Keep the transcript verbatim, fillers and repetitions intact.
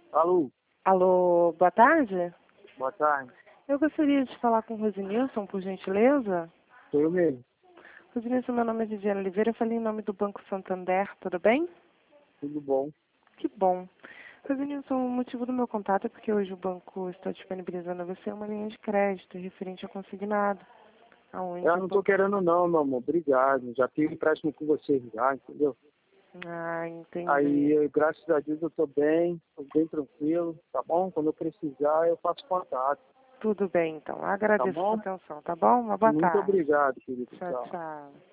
Alô, Alô, boa tarde. boa tarde. Eu gostaria de falar com o Rosinilson, por gentileza. Sou eu mesmo. Rosinilson, meu nome é Viviane Oliveira, eu falei em nome do Banco Santander, tudo bem? Tudo bom? Que bom. Rosinilson, o motivo do meu contato é porque hoje o banco está disponibilizando a você uma linha de crédito referente a consignado. Aonde Eu o não tô banco... querendo não, meu amor. Obrigado. Já tive empréstimo com vocês já, entendeu? Ah, entendi. Aí, eu, graças a Deus, eu tô bem, tô bem tranquilo, tá bom? Quando eu precisar, eu faço contato, Tudo bem, então. tá Agradeço a sua bom? atenção, tá bom? Uma boa Muito tarde. obrigado, querido. Tchau, Tchau. tchau.